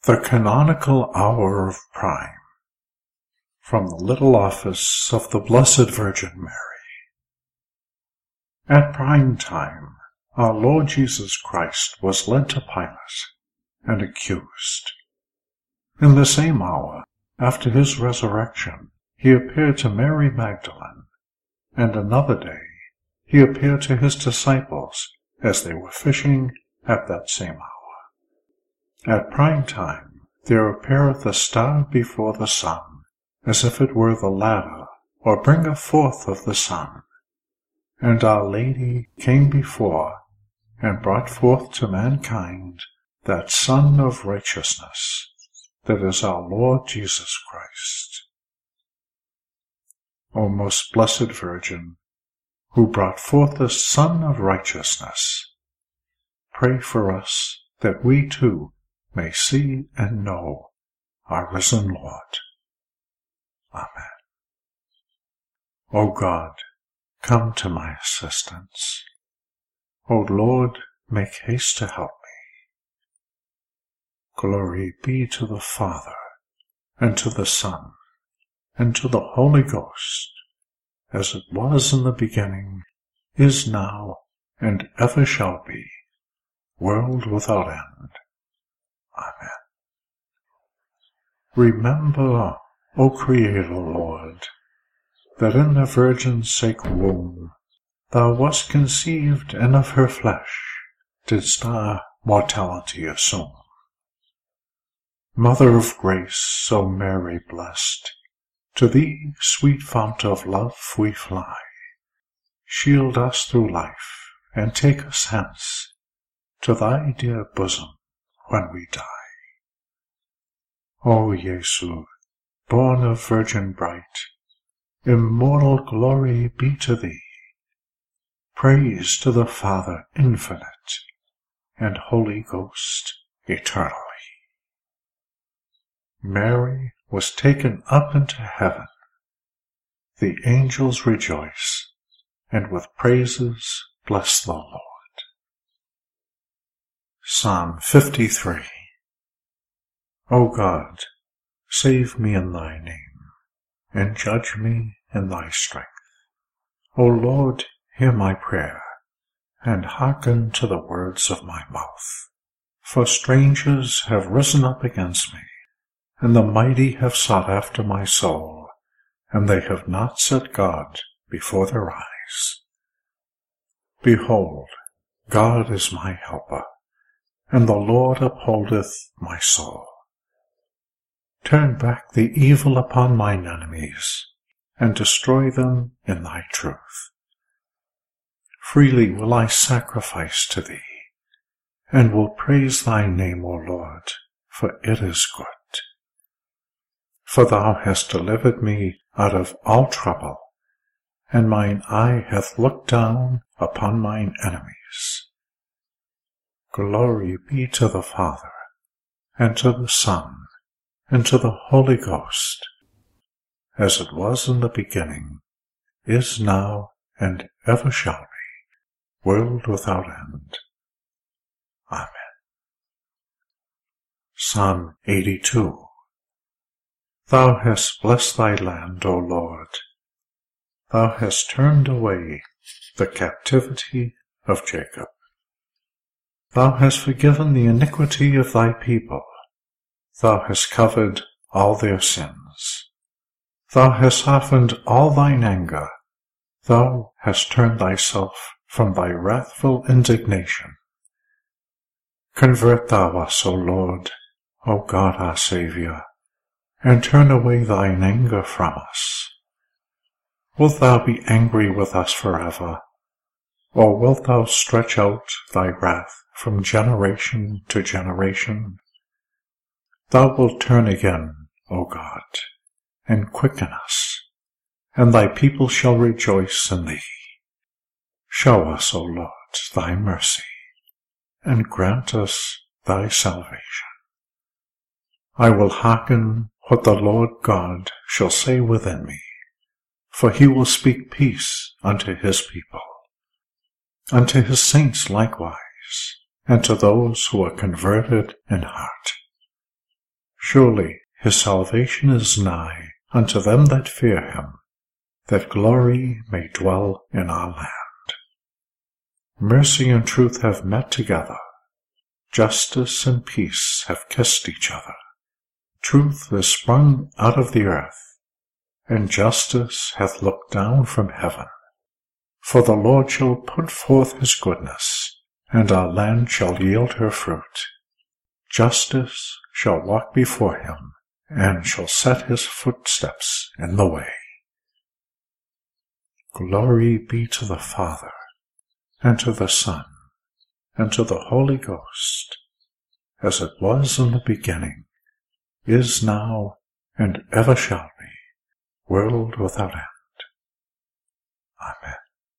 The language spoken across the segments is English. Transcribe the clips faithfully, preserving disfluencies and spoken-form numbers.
The Canonical Hour of Prime, from the Little Office of the Blessed Virgin Mary. At prime time, our Lord Jesus Christ was led to Pilate and accused. In the same hour, after his resurrection, he appeared to Mary Magdalene, and another day he appeared to his disciples as they were fishing at that same hour. At prime time there appeareth a star before the sun, as if it were the ladder, or bringer forth of the sun. And Our Lady came before, and brought forth to mankind that Sun of Righteousness, that is our Lord Jesus Christ. O most blessed Virgin, who brought forth the Sun of Righteousness, pray for us that we too may see and know our risen Lord. Amen. O God, come to my assistance. O Lord, make haste to help me. Glory be to the Father, and to the Son, and to the Holy Ghost, as it was in the beginning, is now, and ever shall be, world without end. Amen. Remember, O Creator Lord, that in the Virgin's sacred womb thou wast conceived, and of her flesh didst thou mortality assume. Mother of grace, O Mary blessed, to thee, sweet fount of love, we fly. Shield us through life, and take us hence to thy dear bosom when we die. O Jesu, born of Virgin bright, immortal glory be to thee. Praise to the Father infinite, and Holy Ghost eternally. Mary was taken up into heaven. The angels rejoice, and with praises bless the Lord. Psalm fifty-three. O God, save me in thy name, and judge me in thy strength. O Lord, hear my prayer, and hearken to the words of my mouth. For strangers have risen up against me, and the mighty have sought after my soul, and they have not set God before their eyes. Behold, God is my helper, and the Lord upholdeth my soul. Turn back the evil upon mine enemies, and destroy them in thy truth. Freely will I sacrifice to thee, and will praise thy name, O Lord, for it is good. For thou hast delivered me out of all trouble, and mine eye hath looked down upon mine enemies. Glory be to the Father, and to the Son, and to the Holy Ghost, as it was in the beginning, is now, and ever shall be, world without end. Amen. Psalm eighty-two. Thou hast blessed thy land, O Lord. Thou hast turned away the captivity of Jacob. Thou hast forgiven the iniquity of thy people. Thou hast covered all their sins. Thou hast softened all thine anger. Thou hast turned thyself from thy wrathful indignation. Convert thou us, O Lord, O God our Saviour, and turn away thine anger from us. Wilt thou be angry with us forever, or wilt thou stretch out thy wrath from generation to generation? Thou wilt turn again, O God, and quicken us, and thy people shall rejoice in thee. Show us, O Lord, thy mercy, and grant us thy salvation. I will hearken what the Lord God shall say within me, for he will speak peace unto his people, unto his saints likewise, and to those who are converted in heart. Surely his salvation is nigh unto them that fear him, that glory may dwell in our land. Mercy and truth have met together. Justice and peace have kissed each other. Truth is sprung out of the earth, and justice hath looked down from heaven. For the Lord shall put forth his goodness, and our land shall yield her fruit. Justice shall walk before him, and shall set his footsteps in the way. Glory be to the Father, and to the Son, and to the Holy Ghost, as it was in the beginning, is now, and ever shall be, world without end. Amen.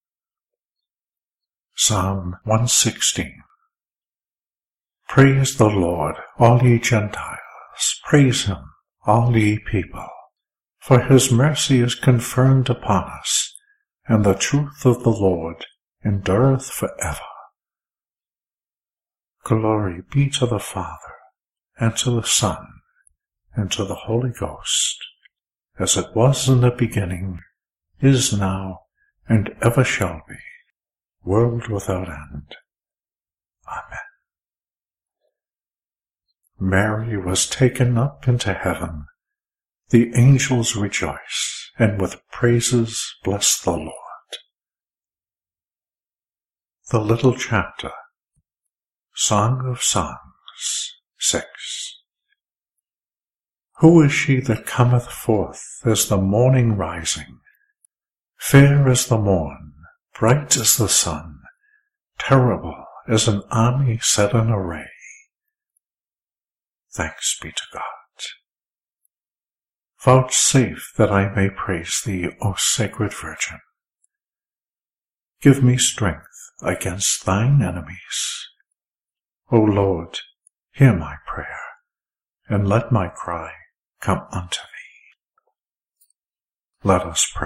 Psalm one sixteen. Praise the Lord, all ye Gentiles. Praise him, all ye people. For his mercy is confirmed upon us, and the truth of the Lord endureth for ever. Glory be to the Father, and to the Son, and to the Holy Ghost, as it was in the beginning, is now, and ever shall be, world without end. Amen. Mary was taken up into heaven. The angels rejoice, and with praises bless the Lord. The Little Chapter. Song of Songs, six. Who is she that cometh forth as the morning rising, fair as the morn, bright as the sun, terrible as an army set in array? Thanks be to God. Vouchsafe that I may praise thee, O Sacred Virgin. Give me strength against thine enemies. O Lord, hear my prayer, and let my cry come unto thee. Let us pray.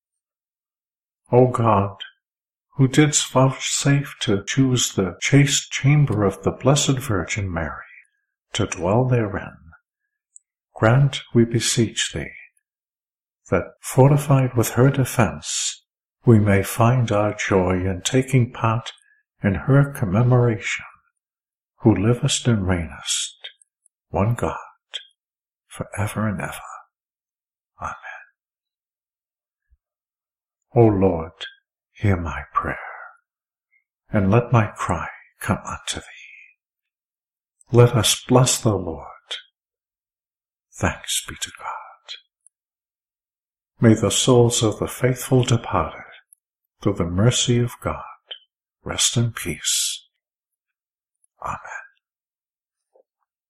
O God, who didst vouchsafe to choose the chaste chamber of the Blessed Virgin Mary, to dwell therein, grant, we beseech thee, that, fortified with her defense, we may find our joy in taking part in her commemoration, who livest and reignest, one God, for ever and ever. Amen. O Lord, hear my prayer, and let my cry come unto thee. Let us bless the Lord. Thanks be to God. May the souls of the faithful departed, through the mercy of God, rest in peace. Amen.